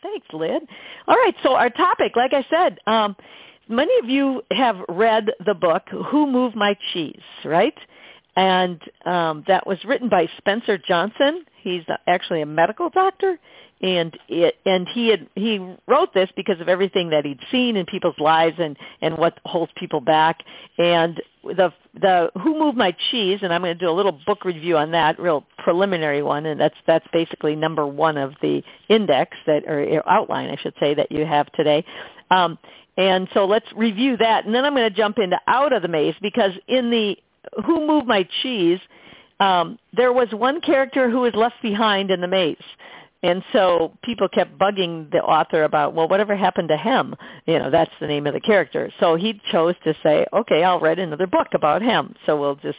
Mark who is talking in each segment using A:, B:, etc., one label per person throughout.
A: Thanks, Lyd. All right, so our topic, like I said, many of you have read the book, Who Moved My Cheese, right? And that was written by Spencer Johnson. He's actually a medical doctor, and he wrote this because of everything that he'd seen in people's lives and what holds people back. And the Who Moved My Cheese, and I'm going to do a little book review on that, real preliminary one, and that's basically number one of the index or outline, I should say, that you have today. And so let's review that, and then I'm going to jump into Out of the Maze, because in the Who Moved My Cheese, there was one character who was left behind in the maze. And so people kept bugging the author about, well, whatever happened to him? That's the name of the character. So he chose to say, okay, I'll write another book about him. So we'll just,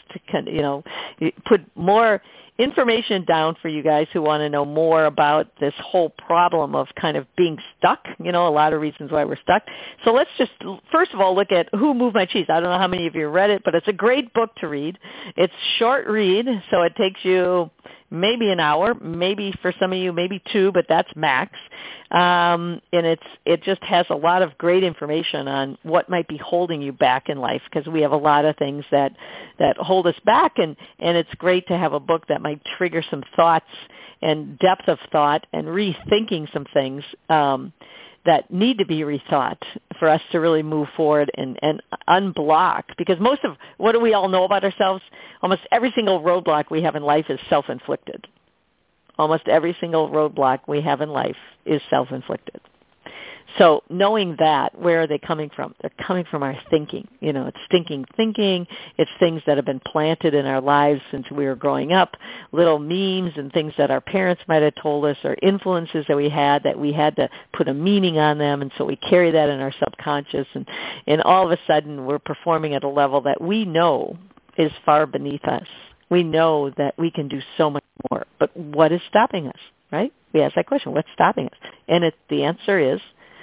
A: put more information down for you guys who want to know more about this whole problem of kind of being stuck, a lot of reasons why we're stuck. So let's just, first of all, look at Who Moved My Cheese. I don't know how many of you read it, but it's a great book to read. It's short read, so it takes you maybe an hour, maybe for some of you, maybe 2, but that's max. And it just has a lot of great information on what might be holding you back in life, because we have a lot of things that hold us back, and it's great to have a book that might trigger some thoughts and depth of thought and rethinking some things that need to be rethought for us to really move forward and unblock. Because most of what do we all know about ourselves? Almost every single roadblock we have in life is self-inflicted. Almost every single roadblock we have in life is self-inflicted. So knowing that, where are they coming from? They're coming from our thinking. It's stinking thinking. It's things that have been planted in our lives since we were growing up, little memes and things that our parents might have told us, or influences that we had to put a meaning on them, and so we carry that in our subconscious, and all of a sudden we're performing at a level that we know is far beneath us. We know that we can do so much more, but what is stopping us, right? We ask that question, what's stopping us? And the answer is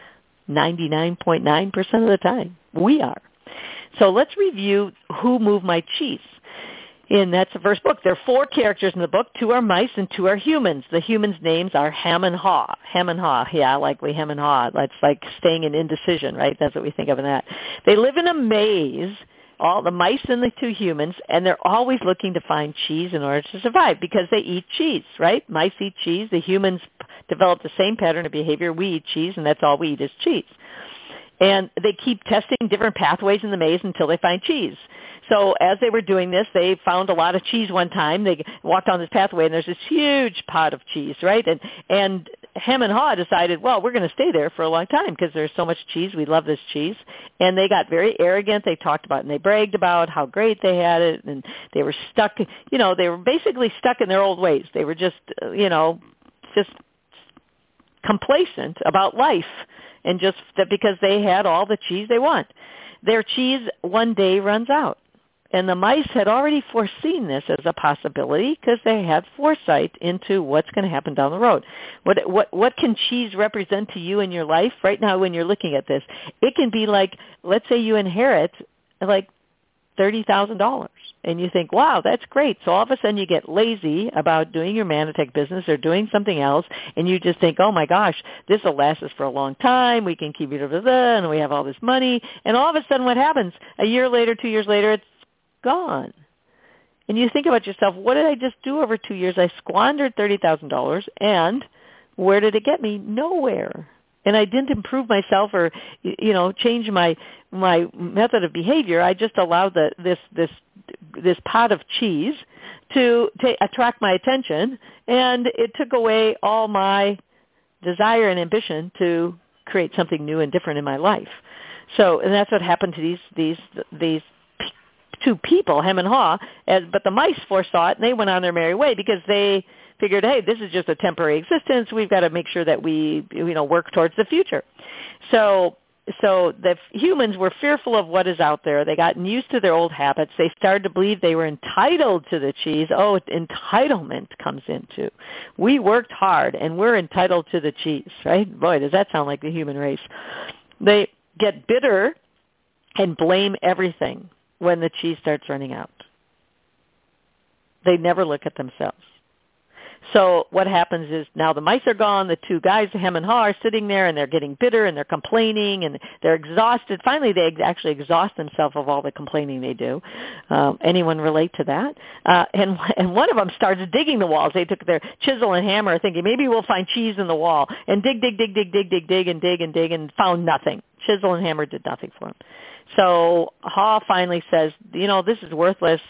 A: 99.9% of the time, we are. So let's review Who Moved My Cheese. And that's the first book. There are 4 characters in the book. 2 are mice and 2 are humans. The humans' names are Hem and Haw. Hem and Haw, yeah, like we hem and haw. That's like staying in indecision, right? That's what we think of in that. They live in a maze, all the mice and the 2 humans, and they're always looking to find cheese in order to survive, because they eat cheese, right? Mice eat cheese. The humans develop the same pattern of behavior. We eat cheese, and that's all we eat is cheese. And they keep testing different pathways in the maze until they find cheese. So as they were doing this, they found a lot of cheese one time. They walked on this pathway, and there's this huge pot of cheese, right? And Hem and Haw decided, well, we're going to stay there for a long time because there's so much cheese. We love this cheese. And they got very arrogant. They talked about and they bragged about how great they had it, and they were stuck, they were basically stuck in their old ways. They were just complacent about life, and just that because they had all the cheese they want. Their cheese one day runs out. And the mice had already foreseen this as a possibility because they had foresight into what's going to happen down the road. What can cheese represent to you in your life right now when you're looking at this? It can be like, let's say you inherit like $30,000, and you think, wow, that's great. So all of a sudden you get lazy about doing your Manatech business or doing something else, and you just think, oh my gosh, this will last us for a long time. We can keep it over there, and we have all this money. And all of a sudden what happens? A year later, 2 years later, it's gone. And you think about yourself, what did I just do over 2 years? I squandered $30,000, and where did it get me? Nowhere. And I didn't improve myself or, change my method of behavior. I just allowed this pot of cheese to attract my attention, and it took away all my desire and ambition to create something new and different in my life. So, and that's what happened to these 2 people, Hem and Haw, but the mice foresaw it, and they went on their merry way because they figured, hey, this is just a temporary existence. We've got to make sure that we, work towards the future. So the humans were fearful of what is out there. They gotten used to their old habits. They started to believe they were entitled to the cheese. Oh, entitlement comes into. We worked hard, and we're entitled to the cheese, right? Boy, does that sound like the human race. They get bitter and blame everything when the cheese starts running out. They never look at themselves. So what happens is now the mice are gone. The two guys, Hem and Haw, are sitting there, and they're getting bitter, and they're complaining, and they're exhausted. Finally, they actually exhaust themselves of all the complaining they do. Anyone relate to that? And one of them started digging the walls. They took their chisel and hammer, thinking maybe we'll find cheese in the wall, and dig, and found nothing. Chisel and hammer did nothing for him. So Haw finally says, this is worthless.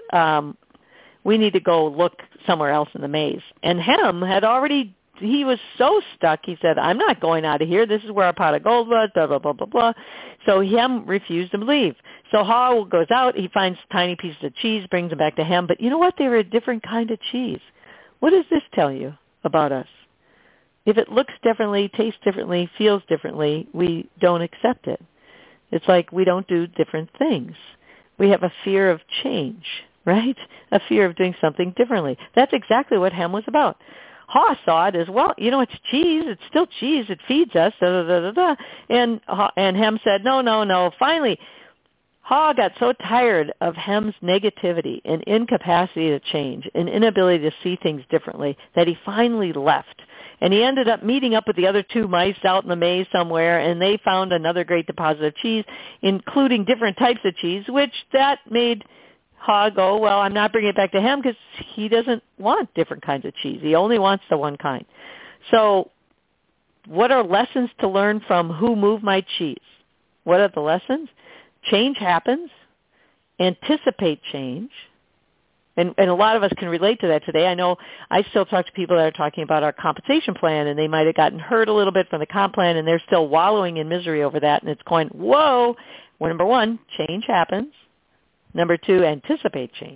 A: We need to go look somewhere else in the maze. And Hem had already, he was so stuck, he said, I'm not going out of here. This is where our pot of gold was, blah, blah, blah, blah, blah. So Hem refused to leave. So Haw goes out. He finds tiny pieces of cheese, brings them back to Hem. But you know what? They were a different kind of cheese. What does this tell you about us? If it looks differently, tastes differently, feels differently, we don't accept it. It's like we don't do different things. We have a fear of change, right? A fear of doing something differently. That's exactly what Hem was about. Haw saw it as, well, it's cheese. It's still cheese. It feeds us. Da, da, da, da, da. And Hem said, no. Finally, Haw got so tired of Hem's negativity and incapacity to change and inability to see things differently that he finally left. And he ended up meeting up with the other two mice out in the maze somewhere, and they found another great deposit of cheese, including different types of cheese, which that made Haw go, well, I'm not bringing it back to Hem because he doesn't want different kinds of cheese. He only wants the one kind. So what are lessons to learn from Who Moved My Cheese? What are the lessons? Change happens. Anticipate change. And a lot of us can relate to that today. I know I still talk to people that are talking about our compensation plan, and they might have gotten hurt a little bit from the comp plan, and they're still wallowing in misery over that. And it's going, whoa. Well, number one, change happens. Number two, anticipate change.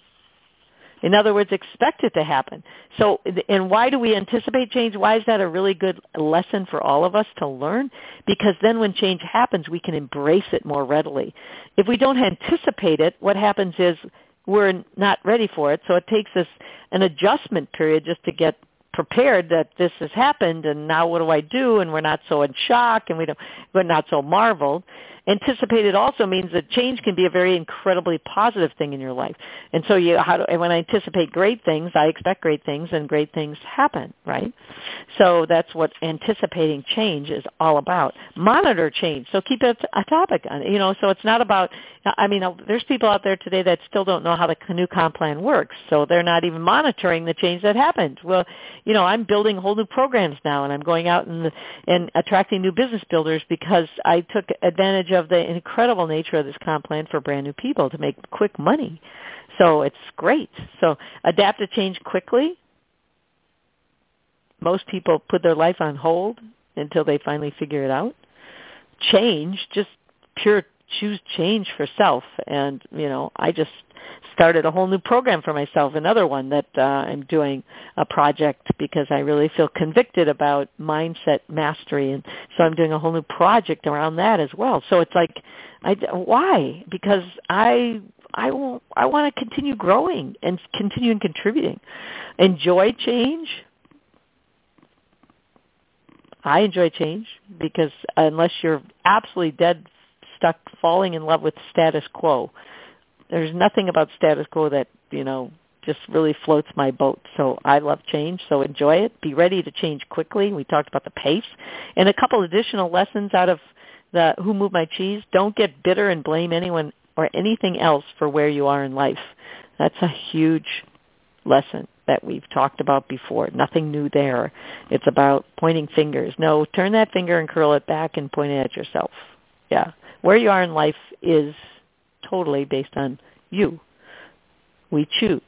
A: In other words, expect it to happen. So, and why do we anticipate change? Why is that a really good lesson for all of us to learn? Because then when change happens, we can embrace it more readily. If we don't anticipate it, what happens is we're not ready for it. So it takes us an adjustment period just to get prepared that this has happened, and now what do I do? And we're not so in shock, and we're not so marveled. Anticipated also means that change can be a very incredibly positive thing in your life. And so when I anticipate great things, I expect great things, and great things happen, right? So that's what anticipating change is all about. Monitor change. So keep it a topic on it. So it's not about, there's people out there today that still don't know how the new comp plan works, so they're not even monitoring the change that happened. Well, I'm building whole new programs now, and I'm going out and attracting new business builders because I took advantage of the incredible nature of this comp plan for brand new people to make quick money. So it's great. So adapt to change quickly. Most people put their life on hold until they finally figure it out. Change, just pure choose change for self. And, I just started a whole new program for myself, another one that I'm doing a project because I really feel convicted about mindset mastery. And so I'm doing a whole new project around that as well. So it's like, why? Because I want to continue growing and continue contributing. Enjoy change. I enjoy change because unless you're absolutely dead stuck falling in love with status quo, there's nothing about status quo that, just really floats my boat. So I love change, so enjoy it. Be ready to change quickly. We talked about the pace. And a couple additional lessons out of the Who Moved My Cheese. Don't get bitter and blame anyone or anything else for where you are in life. That's a huge lesson that we've talked about before. Nothing new there. It's about pointing fingers. No, turn that finger and curl it back and point it at yourself. Yeah. Where you are in life is totally based on you. We choose.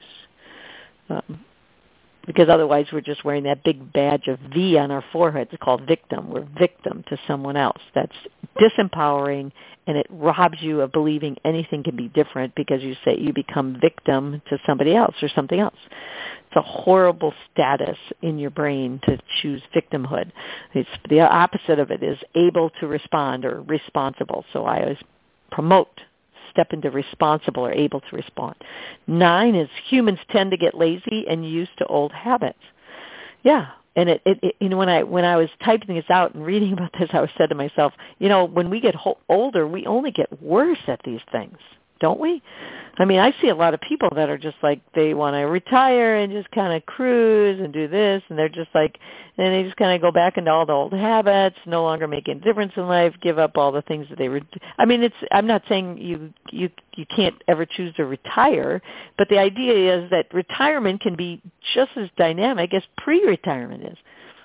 A: Because otherwise we're just wearing that big badge of V on our foreheads. It's called victim. We're victim to someone else. That's disempowering, and it robs you of believing anything can be different because you become victim to somebody else or something else. It's a horrible status in your brain to choose victimhood. It's the opposite of it is able to respond or responsible. So I always promote step into responsible or able to respond. 9 is humans tend to get lazy and used to old habits. Yeah. And when I was typing this out and reading about this, I said to myself, when we get older, we only get worse at these things. don't we? I mean, I see a lot of people that are just like, they want to retire and just kind of cruise and do this, and they're just like, and they just kind of go back into all the old habits, no longer making a difference in life, give up all the things that they were. I mean, I'm not saying you can't ever choose to retire, but the idea is that retirement can be just as dynamic as pre-retirement is.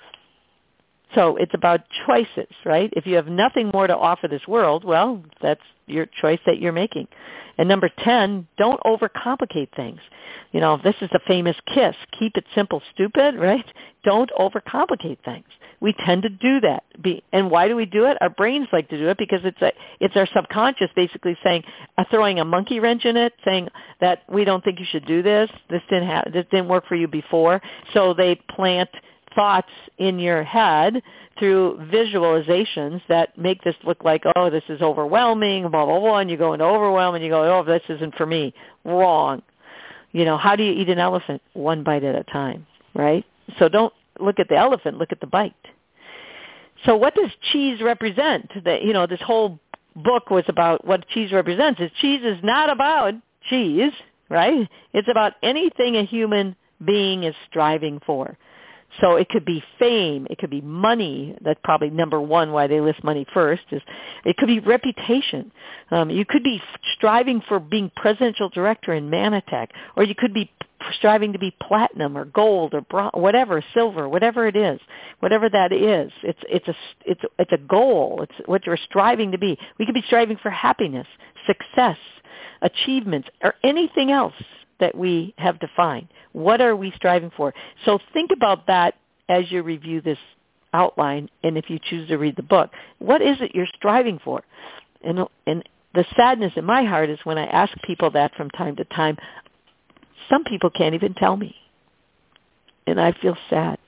A: So it's about choices, right? If you have nothing more to offer this world, well, that's your choice that you're making. And number 10, don't overcomplicate things. You know, this is the famous KISS, keep it simple, stupid, right? Don't overcomplicate things. We tend to do that. And why do we do it? Our brains like to do it because it's our subconscious basically saying, throwing a monkey wrench in it, saying that we don't think you should do this. This didn't work for you before. So they plant thoughts in your head through visualizations that make this look like, oh, this is overwhelming, blah, blah, blah, and you go into overwhelm and you go, oh, this isn't for me. Wrong. You know, how do you eat an elephant? One bite at a time, right? So don't look at the elephant, look at the bite. So what does cheese represent? This whole book was about what cheese represents. Cheese is not about cheese, right? It's about anything a human being is striving for. So it could be fame. It could be money. That's probably number one why they list money first. It could be reputation. You could be striving for being presidential director in Manatech, or you could be striving to be platinum or gold or bronze, whatever, silver, whatever it is, whatever that is. It's a goal. It's what you're striving to be. We could be striving for happiness, success, achievements, or anything else that we have defined. What are we striving for? So think about that as you review this outline, and if you choose to read the book. What is it you're striving for? And the sadness in my heart is when I ask people that from time to time, some people can't even tell me, and I feel sad.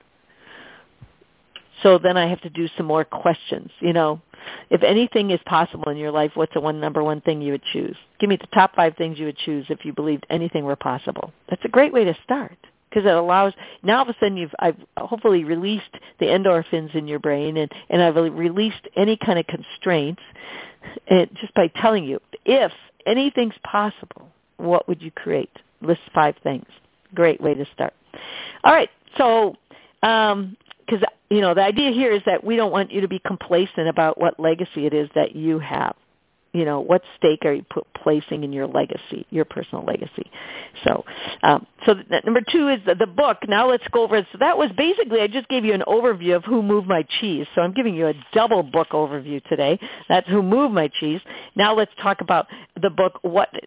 A: So then I have to do some more questions. If anything is possible in your life, what's the number one thing you would choose? Give me the top 5 things you would choose if you believed anything were possible. That's a great way to start because it allows, now all of a sudden I've hopefully released the endorphins in your brain and I've released any kind of constraints just by telling you, if anything's possible, what would you create? List 5 things. Great way to start. All right, so because the idea here is that we don't want you to be complacent about what legacy it is that you have. What stake are you placing in your legacy, your personal legacy? So number 2 is the book. Now let's go over it. So that was basically, I just gave you an overview of Who Moved My Cheese. So I'm giving you a double book overview today. That's Who Moved My Cheese. Now let's talk about the book,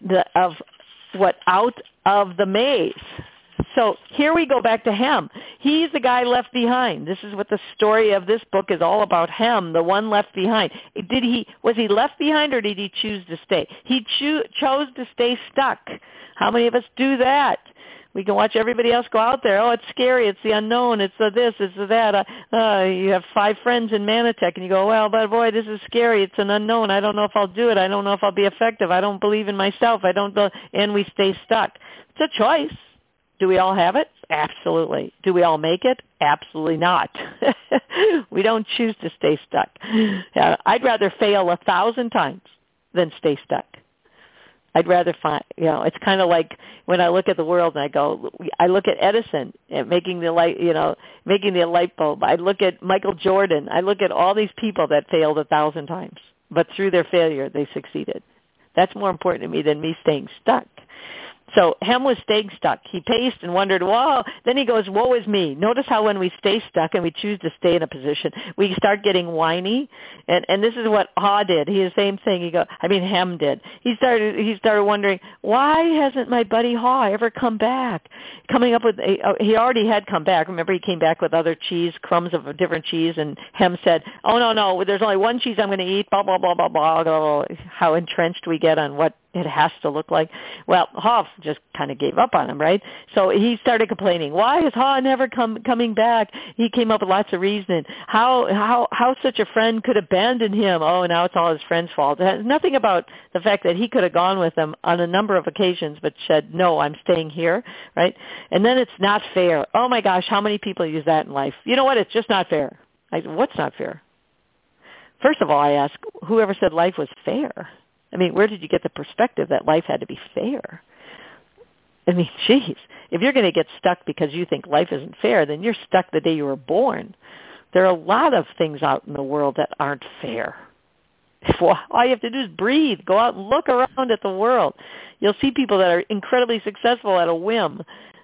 A: Out of the Maze. So here we go back to Ham. He's the guy left behind. This is what the story of this book is all about. Ham, the one left behind. Was he left behind or did he choose to stay? He chose to stay stuck. How many of us do that? We can watch everybody else go out there. Oh, it's scary. It's the unknown. It's the this. It's the that. You have 5 friends in Manatech, and you go, well, but boy, this is scary. It's an unknown. I don't know if I'll do it. I don't know if I'll be effective. I don't believe in myself. And we stay stuck. It's a choice. Do we all have it? Absolutely. Do we all make it? Absolutely not. We don't choose to stay stuck. I'd rather fail 1,000 times than stay stuck. I'd rather find, it's kind of like when I look at the world and I look at Edison making the light bulb. I look at Michael Jordan. I look at all these people that failed 1,000 times, but through their failure, they succeeded. That's more important to me than me staying stuck. So Ham was staying stuck. He paced and wondered, whoa. Then he goes, woe is me. Notice how when we stay stuck and we choose to stay in a position, we start getting whiny. And this is what Ha did. He the same thing. Ham did. He started wondering, why hasn't my buddy Ha ever come back? Coming up with, he already had come back. Remember, he came back with other cheese, crumbs of a different cheese, and Ham said, oh, no, there's only one cheese I'm going to eat, blah, blah, blah, blah, blah, blah. How entrenched we get on what it has to look like. Well, Ha just kind of gave up on him, right? So he started complaining. Why is Ha never coming back? He came up with lots of reasoning. How such a friend could abandon him? Oh, now it's all his friend's fault. It has nothing about the fact that he could have gone with them on a number of occasions, but said, no, I'm staying here, right? And then it's not fair. Oh my gosh, how many people use that in life? You know what? It's just not fair. What's not fair? First of all, I ask, whoever said life was fair? I mean, where did you get the perspective that life had to be fair? I mean, geez, if you're going to get stuck because you think life isn't fair, then you're stuck the day you were born. There are a lot of things out in the world that aren't fair. All you have to do is breathe. Go out and look around at the world. You'll see people that are incredibly successful at a whim.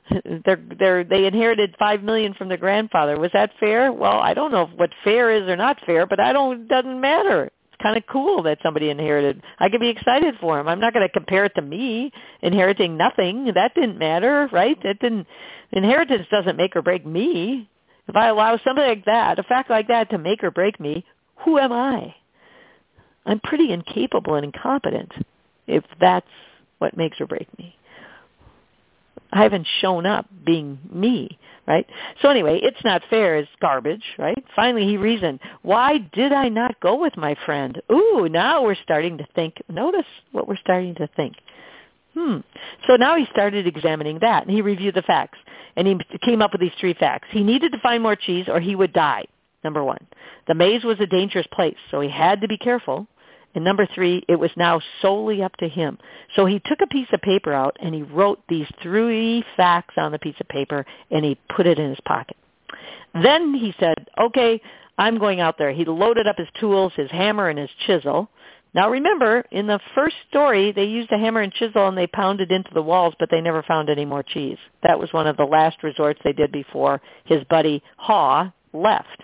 A: They inherited $5 million from their grandfather. Was that fair? Well, I don't know what fair is or not fair, but it doesn't matter. It's kind of cool that somebody inherited. I could be excited for him. I'm not going to compare it to me inheriting nothing. That didn't matter, right? Inheritance doesn't make or break me. If I allow something like that, a fact like that, to make or break me, who am I? I'm pretty incapable and incompetent if that's what makes or breaks me. I haven't shown up being me, right? So anyway, it's not fair is garbage, right? Finally, he reasoned, why did I not go with my friend? Ooh, now we're starting to think. Notice what we're starting to think. So now he started examining that, and he reviewed the facts, and he came up with these 3 facts. He needed to find more cheese or he would die, number 1. The maze was a dangerous place, so he had to be careful. And number 3, it was now solely up to him. So he took a piece of paper out, and he wrote these 3 facts on the piece of paper, and he put it in his pocket. Then he said, okay, I'm going out there. He loaded up his tools, his hammer and his chisel. Now remember, in the first story, they used a hammer and chisel, and they pounded into the walls, but they never found any more cheese. That was one of the last resorts they did before his buddy Haw left.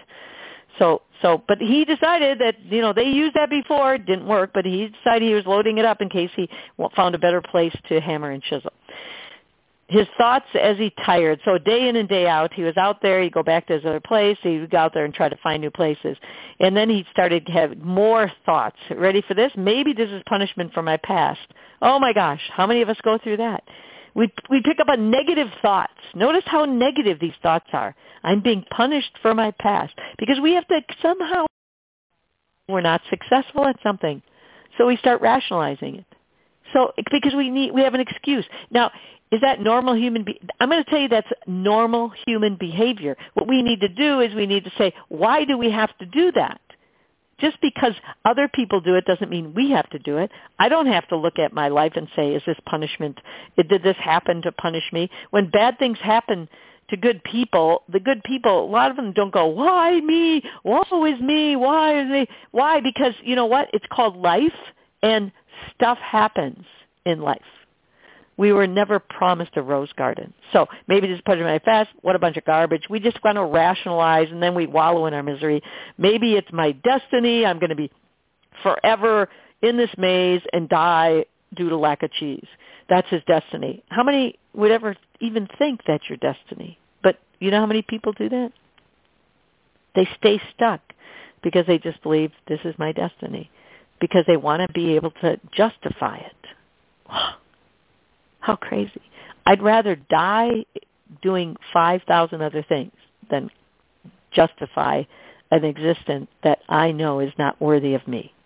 A: But he decided that, they used that before. It didn't work, but he decided he was loading it up in case he found a better place to hammer and chisel. His thoughts as he tired. So day in and day out, he was out there. He'd go back to his other place. He would go out there and try to find new places. And then he started to have more thoughts. Ready for this? Maybe this is punishment for my past. Oh, my gosh. How many of us go through that? We pick up on negative thoughts. Notice how negative these thoughts are. I'm being punished for my past. Because we have to somehow, we're not successful at something. So we start rationalizing it. So because we have an excuse. Now, is that normal human I'm going to tell you that's normal human behavior. What we need to do is we need to say, why do we have to do that? Just because other people do it doesn't mean we have to do it. I don't have to look at my life and say, is this punishment? Did this happen to punish me? When bad things happen to good people, the good people, a lot of them don't go, why me? Woe is me. Why is me? Why? Because you know what? It's called life, and stuff happens in life. We were never promised a rose garden. So maybe this is punishment my past. What a bunch of garbage. We just want to rationalize, and then we wallow in our misery. Maybe it's my destiny. I'm going to be forever in this maze and die due to lack of cheese. That's his destiny. How many would ever even think that's your destiny? But you know how many people do that? They stay stuck because they just believe this is my destiny, because they want to be able to justify it. How crazy. I'd rather die doing 5,000 other things than justify an existence that I know is not worthy of me.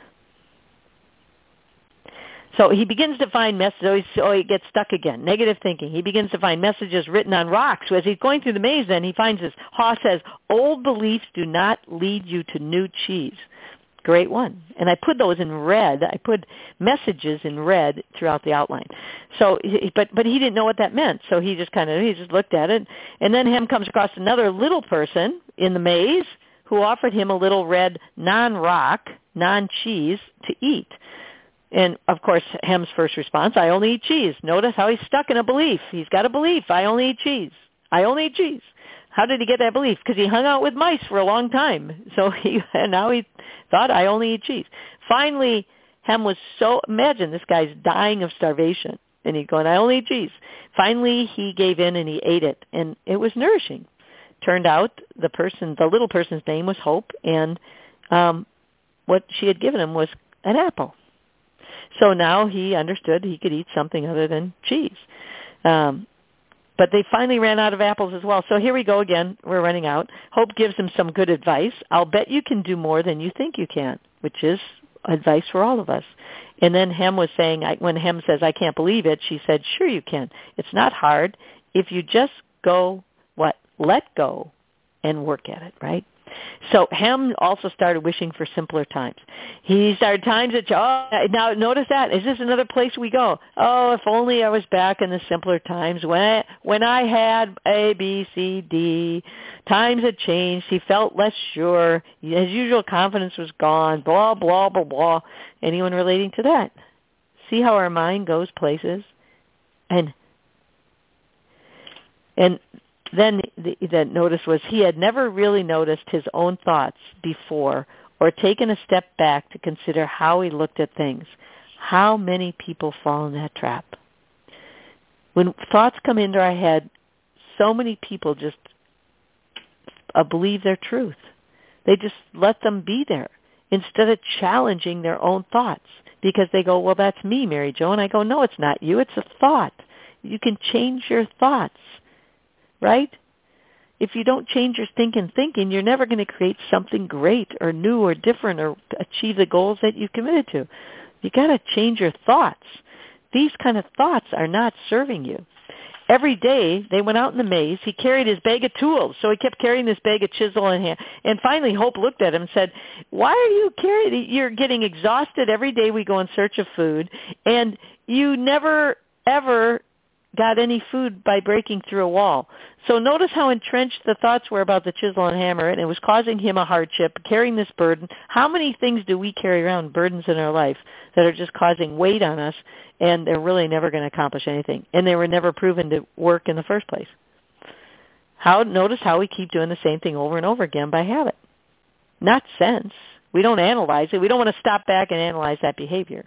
A: So he begins to find messages. So he gets stuck again. Negative thinking. He begins to find messages written on rocks. So as he's going through the maze, then he finds this. Haw says, old beliefs do not lead you to new cheese. Great one. And I put those in red. I put messages in red throughout the outline. So, but he didn't know what that meant. So he just looked at it. And then Hem comes across another little person in the maze who offered him a little red non-rock, non-cheese to eat. And, of course, Hem's first response, I only eat cheese. Notice how he's stuck in a belief. He's got a belief. I only eat cheese. I only eat cheese. How did he get that belief? Because he hung out with mice for a long time. So now he thought, I only eat cheese. Finally, Hem was imagine this guy's dying of starvation. And he's going, I only eat cheese. Finally, he gave in and he ate it. And it was nourishing. Turned out the little person's name was Hope. And what she had given him was an apple. So now he understood he could eat something other than cheese. But they finally ran out of apples as well. So here we go again. We're running out. Hope gives him some good advice. I'll bet you can do more than you think you can, which is advice for all of us. And then Hem was saying, when Hem says, I can't believe it, she said, sure you can. It's not hard if you just let go and work at it, right? So Ham also started wishing for simpler times. He started times that, now notice that. Is this another place we go? Oh, if only I was back in the simpler times when I had A, B, C, D. Times had changed. He felt less sure. His usual confidence was gone. Blah, blah, blah, blah. Anyone relating to that? See how our mind goes places? And then the notice was he had never really noticed his own thoughts before or taken a step back to consider how he looked at things. How many people fall in that trap? When thoughts come into our head, so many people just believe their truth. They just let them be there instead of challenging their own thoughts because they go, well, that's me, Mary Jo. And I go, no, it's not you. It's a thought. You can change your thoughts. Right? If you don't change your thinking, you're never going to create something great or new or different or achieve the goals that you committed to. You got to change your thoughts. These kind of thoughts are not serving you. Every day they went out in the maze. He carried his bag of tools, so he kept carrying this bag of chisel in hand. And finally, Hope looked at him and said, "Why are you carrying? You're getting exhausted every day. We go in search of food, and you never ever got any food by breaking through a wall." So notice how entrenched the thoughts were about the chisel and hammer, and it was causing him a hardship, carrying this burden. How many things do we carry around, burdens in our life, that are just causing weight on us, and they're really never going to accomplish anything, and they were never proven to work in the first place? Notice how we keep doing the same thing over and over again by habit, not sense. We don't analyze it. We don't want to stop back and analyze that behavior.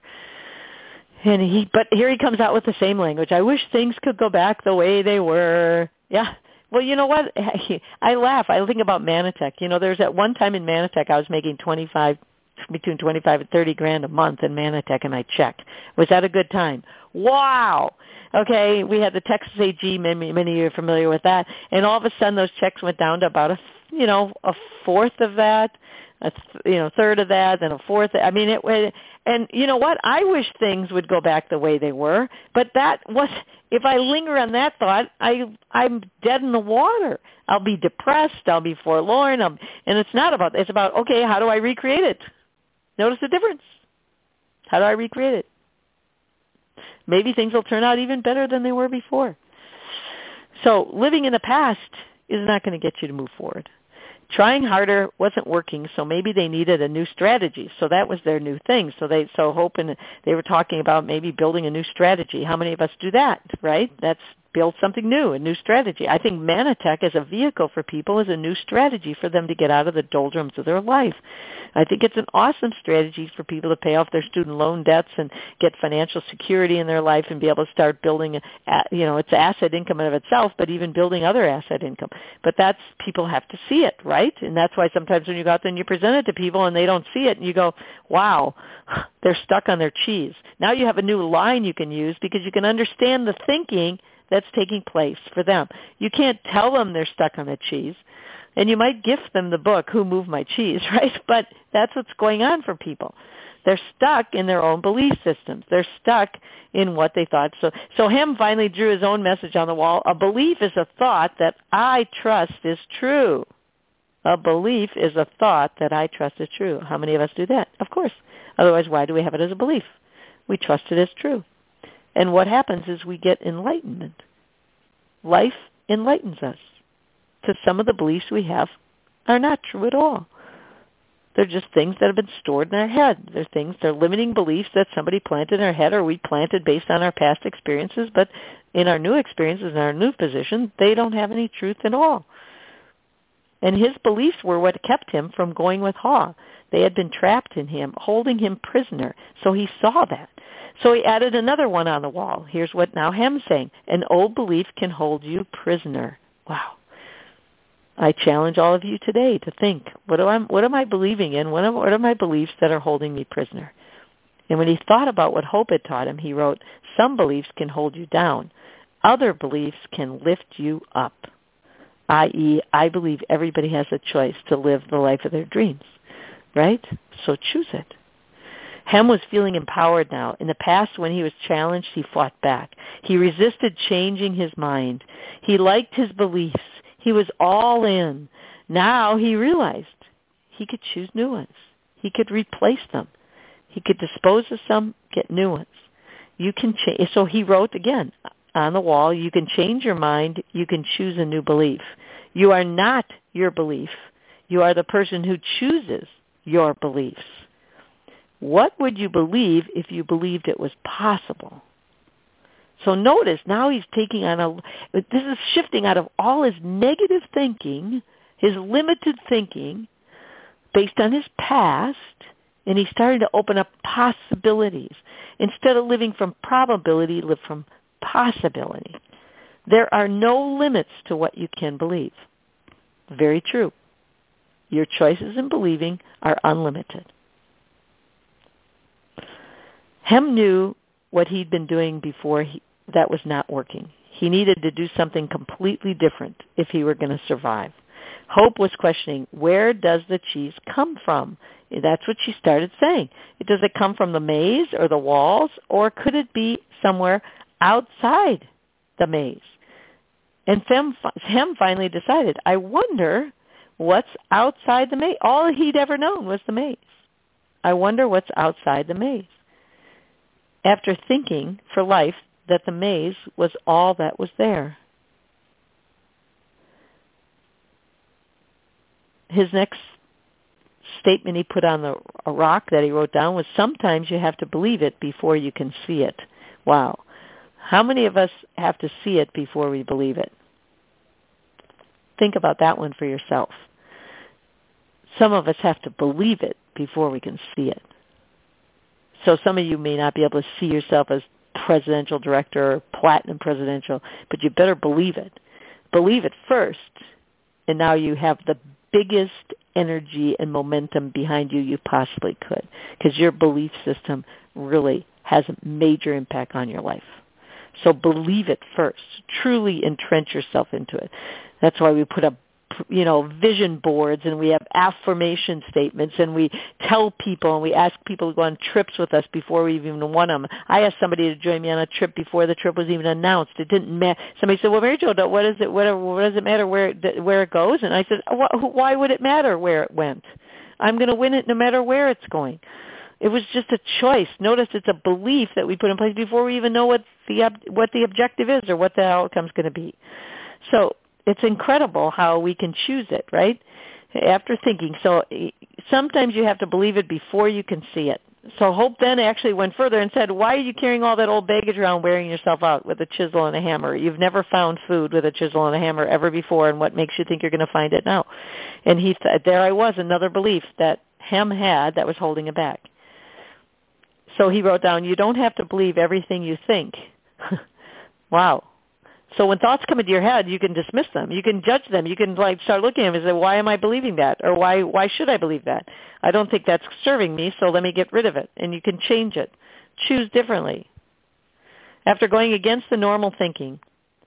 A: But here he comes out with the same language. I wish things could go back the way they were. Yeah. Well, you know what? I laugh. I think about Manatech. There's at one time in Manatech I was making between 25 and 30 grand a month in Manatech, and I checked. Was that a good time? Wow. Okay, we had the Texas AG. Many of you are familiar with that. And all of a sudden, those checks went down to about a fourth of that, third of that, then a fourth. I mean, it went. And you know what? I wish things would go back the way they were, but if I linger on that thought, I'm dead in the water. I'll be depressed. I'll be forlorn. And it's about, okay, how do I recreate it? Notice the difference. How do I recreate it? Maybe things will turn out even better than they were before. So living in the past is not going to get you to move forward. Trying harder wasn't working, so maybe they needed a new strategy. So that was their new thing. So Hope and they were talking about maybe building a new strategy. How many of us do that, right? That's build something new, a new strategy. I think Manatech as a vehicle for people is a new strategy for them to get out of the doldrums of their life. I think it's an awesome strategy for people to pay off their student loan debts and get financial security in their life and be able to start building, it's asset income of itself, but even building other asset income. But people have to see it, right? And that's why sometimes when you go out there and you present it to people and they don't see it and you go, wow, they're stuck on their cheese. Now you have a new line you can use because you can understand the thinking that's taking place for them. You can't tell them they're stuck on the cheese. And you might gift them the book, Who Moved My Cheese, right? But that's what's going on for people. They're stuck in their own belief systems. They're stuck in what they thought. So Ham finally drew his own message on the wall. A belief is a thought that I trust is true. A belief is a thought that I trust is true. How many of us do that? Of course. Otherwise, why do we have it as a belief? We trust it as true. And what happens is we get enlightenment. Life enlightens us. Because some of the beliefs we have are not true at all. They're just things that have been stored in our head. They're limiting beliefs that somebody planted in our head or we planted based on our past experiences, but in our new experiences, in our new position, they don't have any truth at all. And his beliefs were what kept him from going with Ha. They had been trapped in him, holding him prisoner. So he saw that. So he added another one on the wall. Here's what now Ham's saying. An old belief can hold you prisoner. Wow. I challenge all of you today to think, what am I believing in? What are my beliefs that are holding me prisoner? And when he thought about what Hope had taught him, he wrote, some beliefs can hold you down. Other beliefs can lift you up. I.e., I believe everybody has a choice to live the life of their dreams, right? So choose it. Ham was feeling empowered now. In the past, when he was challenged, he fought back. He resisted changing his mind. He liked his beliefs. He was all in. Now he realized he could choose new ones. He could replace them. He could dispose of some, get new ones. You can change. So he wrote again on the wall, you can change your mind. You can choose a new belief. You are not your belief. You are the person who chooses your beliefs. What would you believe if you believed it was possible? So notice now he's taking on this is shifting out of all his negative thinking, his limited thinking based on his past, and he's starting to open up possibilities. Instead of living from probability, live from possibility. There are no limits to what you can believe. Very true. Your choices in believing are unlimited. Hem knew what he'd been doing before that was not working. He needed to do something completely different if he were going to survive. Hope was questioning, where does the cheese come from? That's what she started saying. Does it come from the maze or the walls, or could it be somewhere outside the maze? And Hem finally decided, I wonder what's outside the maze. All he'd ever known was the maze. I wonder what's outside the maze. After thinking for life that the maze was all that was there. His next statement he put on a rock that he wrote down was, sometimes you have to believe it before you can see it. Wow. How many of us have to see it before we believe it? Think about that one for yourself. Some of us have to believe it before we can see it. So some of you may not be able to see yourself as presidential director or platinum presidential, but you better believe it. Believe it first, and now you have the biggest energy and momentum behind you possibly could, because your belief system really has a major impact on your life. So believe it first. Truly entrench yourself into it. That's why we put up vision boards, and we have affirmation statements, and we tell people, and we ask people to go on trips with us before we even want them. I asked somebody to join me on a trip before the trip was even announced. It didn't matter. Somebody said, well, Mary Jo, what does it matter where it goes? And I said, why would it matter where it went? I'm going to win it no matter where it's going. It was just a choice. Notice it's a belief that we put in place before we even know what the objective is or what the outcome's going to be. So it's incredible how we can choose it, right? After thinking. So sometimes you have to believe it before you can see it. So Hope then actually went further and said, why are you carrying all that old baggage around, wearing yourself out with a chisel and a hammer? You've never found food with a chisel and a hammer ever before, and what makes you think you're going to find it now? And he said, there I was, another belief that Hem had that was holding him back. So he wrote down, you don't have to believe everything you think. Wow. So when thoughts come into your head, you can dismiss them. You can judge them. You can start looking at them and say, why am I believing that? Or why should I believe that? I don't think that's serving me, so let me get rid of it. And you can change it. Choose differently. After going against the normal thinking,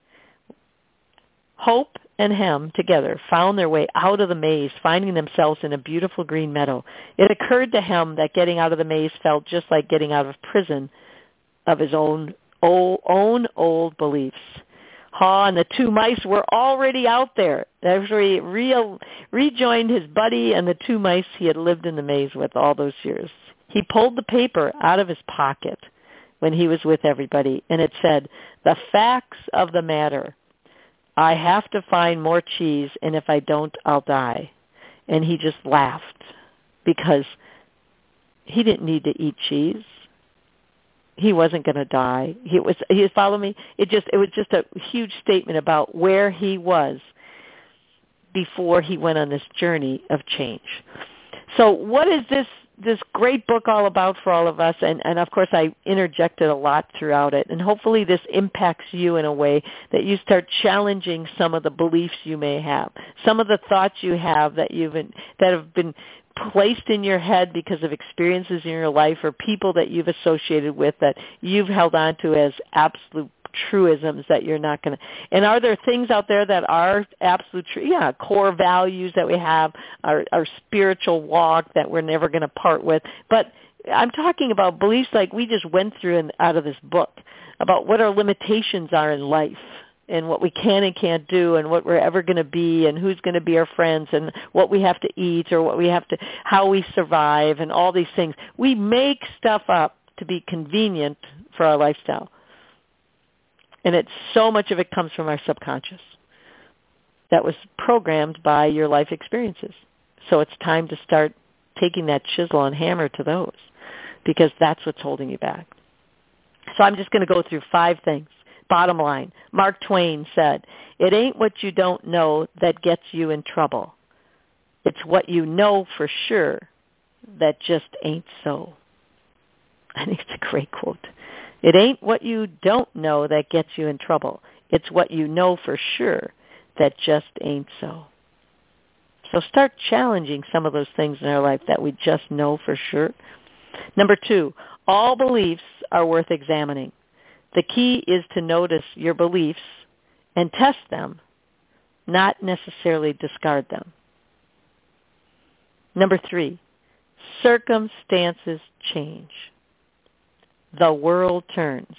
A: Hope and Hem together found their way out of the maze, finding themselves in a beautiful green meadow. It occurred to Hem that getting out of the maze felt just like getting out of prison of his own old beliefs. Haw and the two mice were already out there. That's where he rejoined his buddy and the two mice he had lived in the maze with all those years. He pulled the paper out of his pocket when he was with everybody, and it said, the facts of the matter. I have to find more cheese, and if I don't, I'll die. And he just laughed because he didn't need to eat cheese. He wasn't going to die. He follow me. It was just a huge statement about where he was before he went on this journey of change. So what is this great book all about for all of us? And of course I interjected a lot throughout it. And hopefully this impacts you in a way that you start challenging some of the beliefs you may have, some of the thoughts you have that have been placed in your head because of experiences in your life or people that you've associated with that you've held on to as absolute truisms that you're not going to. And are there things out there that are absolute true? Yeah, core values that we have, our spiritual walk that we're never going to part with. But I'm talking about beliefs like we just went through out of this book about what our limitations are in life. and what we can and can't do and what we're ever going to be and who's going to be our friends and what we have to eat or how we survive and all these things. We make stuff up to be convenient for our lifestyle. And so much of it comes from our subconscious that was programmed by your life experiences. So it's time to start taking that chisel and hammer to those, because that's what's holding you back. So I'm just going to go through 5 things. Bottom line, Mark Twain said, "It ain't what you don't know that gets you in trouble. It's what you know for sure that just ain't so." I think it's a great quote. It ain't what you don't know that gets you in trouble. It's what you know for sure that just ain't so. So start challenging some of those things in our life that we just know for sure. Number 2, all beliefs are worth examining. The key is to notice your beliefs and test them, not necessarily discard them. Number 3, circumstances change. The world turns.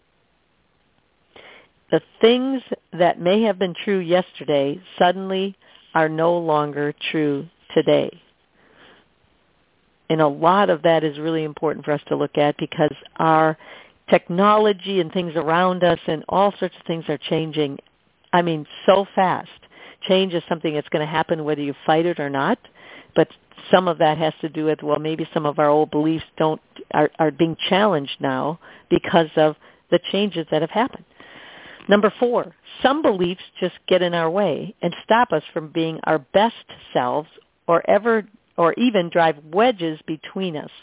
A: The things that may have been true yesterday suddenly are no longer true today. And a lot of that is really important for us to look at, because our technology and things around us and all sorts of things are changing, so fast. Change is something that's going to happen whether you fight it or not, but some of that has to do with, maybe some of our old beliefs are being challenged now because of the changes that have happened. Number 4, some beliefs just get in our way and stop us from being our best selves or even drive wedges between us.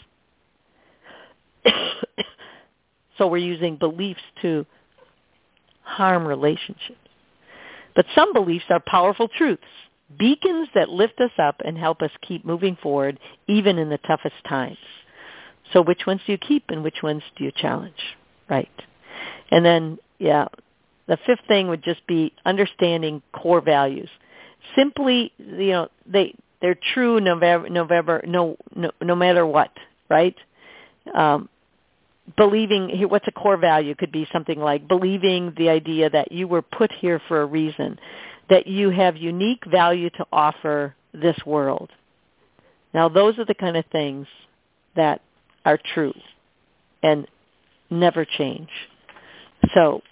A: So we're using beliefs to harm relationships. But some beliefs are powerful truths, beacons that lift us up and help us keep moving forward even in the toughest times. So which ones do you keep and which ones do you challenge? Right. And then, the 5th thing would just be understanding core values. Simply, they're true no matter what, right? Believing, what's a core value? Could be something like believing the idea that you were put here for a reason, that you have unique value to offer this world. Now, those are the kind of things that are true and never change. So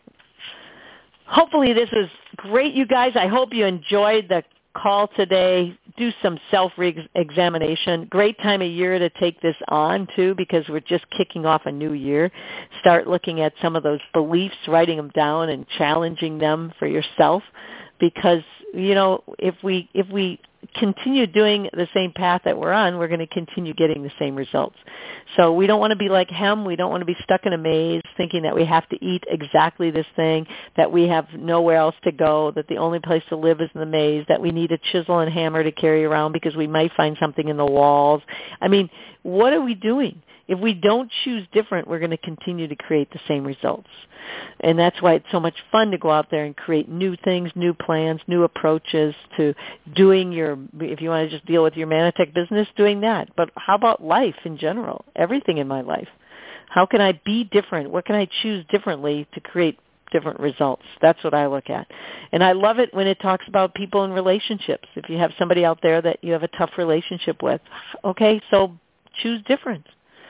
A: hopefully this is great, you guys. I hope you enjoyed the call today. Do some self-examination. Great time of year to take this on, too, because we're just kicking off a new year. Start looking at some of those beliefs, writing them down, and challenging them for yourself. Because, if we continue doing the same path that we're on, we're going to continue getting the same results. So we don't want to be like Hem. We don't want to be stuck in a maze thinking that we have to eat exactly this thing, that we have nowhere else to go, that the only place to live is in the maze, that we need a chisel and hammer to carry around because we might find something in the walls. What are we doing? If we don't choose different, we're going to continue to create the same results. And that's why it's so much fun to go out there and create new things, new plans, new approaches to doing if you want to just deal with your Manatech business, doing that. But how about life in general, everything in my life? How can I be different? What can I choose differently to create different results? That's what I look at. And I love it when it talks about people in relationships. If you have somebody out there that you have a tough relationship with, okay, so choose different.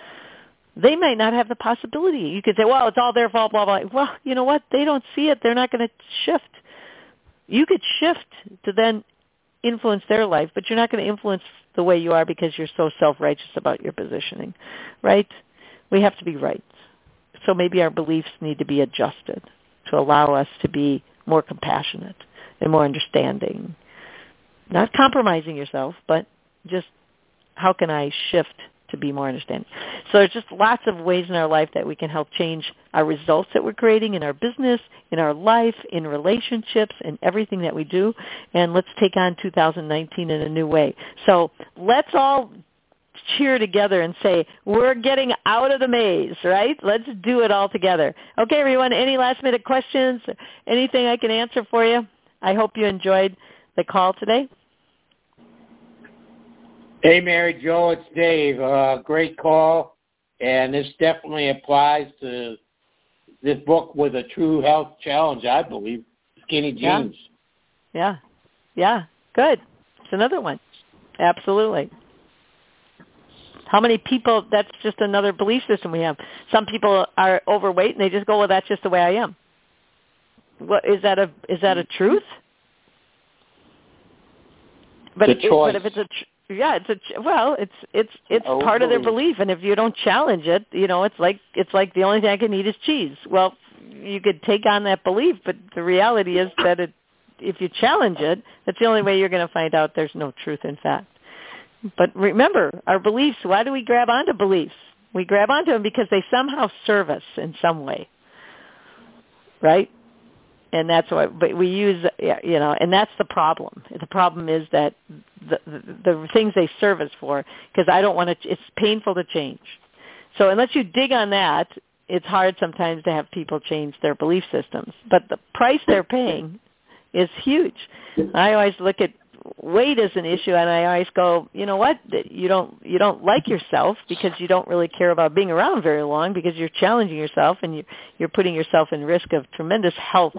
A: They might not have the possibility. You could say, well, it's all their fault, blah, blah. Well, you know what? They don't see it. They're not going to shift. You could shift to then influence their life, but you're not going to influence the way you are because you're so self-righteous about your positioning, right? We have to be right. So maybe our beliefs need to be adjusted to allow us to be more compassionate and more understanding. Not compromising yourself, but just how can I shift to be more understanding. So there's just lots of ways in our life that we can help change our results that we're creating in our business, in our life, in relationships, in everything that we do. And let's take on 2019 in a new way. So let's all cheer together and say, we're getting out of the maze, right? Let's do it all together. Okay, everyone, any last-minute questions? Anything I can answer for you? I hope you enjoyed the call today.
B: Hey, Mary Jo, it's Dave. Great call, and this definitely applies to this book with a true health challenge, I believe. skinny jeans.
A: Yeah. Good. It's another one. Absolutely. How many people, that's just another belief system we have. Some people are overweight and they just go, well, that's just the way I am. What, is that a truth? But
B: it's a choice.
A: But if it's it's part of their belief, and if you don't challenge it, it's like the only thing I can eat is cheese. Well, you could take on that belief, but the reality is that if you challenge it, that's the only way you're going to find out there's no truth in fact. But remember, our beliefs, why do we grab onto beliefs? We grab onto them because they somehow serve us in some way, right? And that's why we use, and that's the problem. The problem is that the things they serve us for, because I don't want to, it's painful to change. So unless you dig on that, it's hard sometimes to have people change their belief systems. But the price they're paying is huge. I always look at weight as an issue, and I always go, you know what? You don't like yourself because you don't really care about being around very long because you're challenging yourself and you're putting yourself in risk of tremendous health,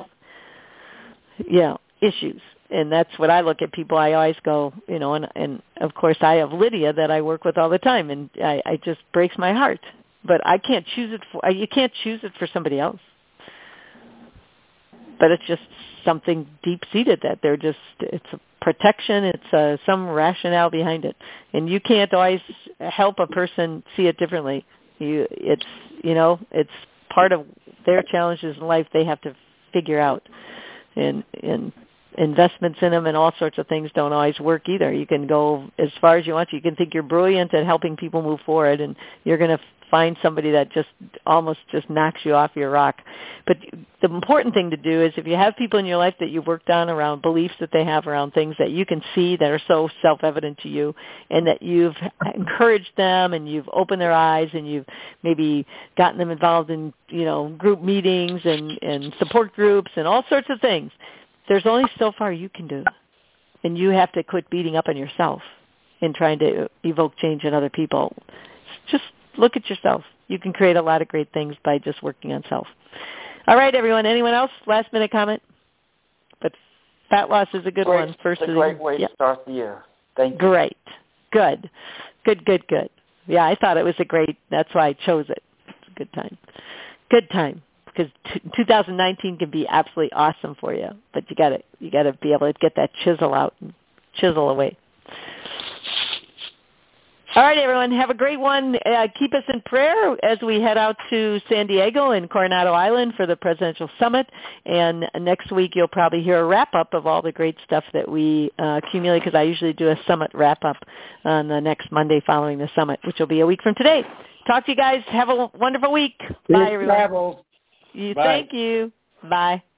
A: issues. And that's what I look at people. I always go, and of course I have Lydia that I work with all the time, and I just breaks my heart. But I can't choose it you can't choose it for somebody else. But it's just something deep-seated that it's a protection, it's some rationale behind it. And you can't always help a person see it differently. It's part of their challenges in life they have to figure out. And investments in them and all sorts of things don't always work either. You can go as far as you want to. You can think you're brilliant at helping people move forward, and you're going to find somebody that just almost just knocks you off your rock. But the important thing to do is if you have people in your life that you've worked on around beliefs that they have around things that you can see that are so self-evident to you, and that you've encouraged them and you've opened their eyes and you've maybe gotten them involved in, group meetings and support groups and all sorts of things, there's only so far you can do. And you have to quit beating up on yourself in trying to evoke change in other people. Just look at yourself. You can create a lot of great things by just working on self. All right, everyone. Anyone else? Last minute comment? But fat loss is a good one.
C: It's a great way to start the year. Thank you.
A: Great. Good. Yeah, I thought it was that's why I chose it. It's a good time. Good time. Because 2019 can be absolutely awesome for you, but you got to be able to get that chisel out and chisel away. All right, everyone, have a great one. Keep us in prayer as we head out to San Diego and Coronado Island for the Presidential Summit. And next week you'll probably hear a wrap-up of all the great stuff that we accumulate, because I usually do a summit wrap-up on the next Monday following the summit, which will be a week from today. Talk to you guys. Have a wonderful week. Bye, everyone.
B: Travel.
A: Thank you. Bye.